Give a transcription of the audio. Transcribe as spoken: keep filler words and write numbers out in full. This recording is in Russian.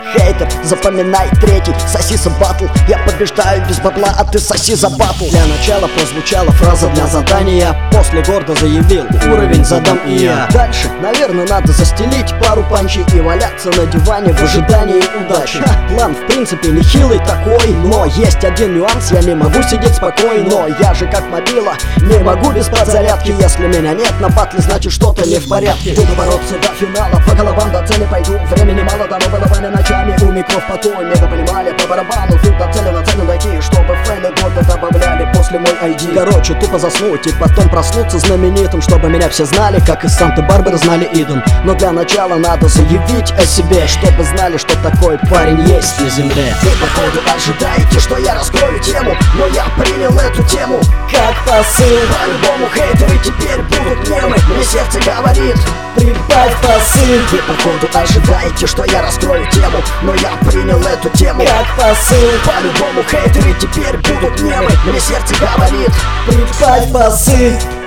Хейтер, запоминай третий, сосиса батл. Я побеждаю без бабла, а ты соси за батл. Для начала прозвучала фраза для задания. После гордо заявил, уровень задам и я. Дальше, наверное, надо застелить пару панчей и валяться на диване в ожидании удачи. Ха, план в принципе нехилый такой, но есть один нюанс, я не могу сидеть спокойно. Я же как мобила, не могу без подзарядки. Если меня нет на батле, значит что-то не в порядке. Буду бороться до финала, по головам до цели пойду. Времени мало, дано было вами ночами. У микров потом недопонимали по барабану. Тут до цели на цену дойти, чтобы фэны гордо добавляли после мой ай ди. Короче, тупо заснуть и потом проснуться знаменитым, чтобы меня все знали, как и Санта-Барбара знали Иден. Но для начала надо заявить о себе, чтобы знали, что такой парень есть на земле. Вы походу ожидаете, что я раскрою тему, но я принял эту тему как посыл. По-любому хейтеры теперь будут мемы. Мне сердце говорит, прибавь посыл. Вы походу ожидаете, что я раскрою тему, но я принял эту тему как посыл. По-любому хейтеры теперь будут мемы. Мне сердце говорит, прибавь посыл.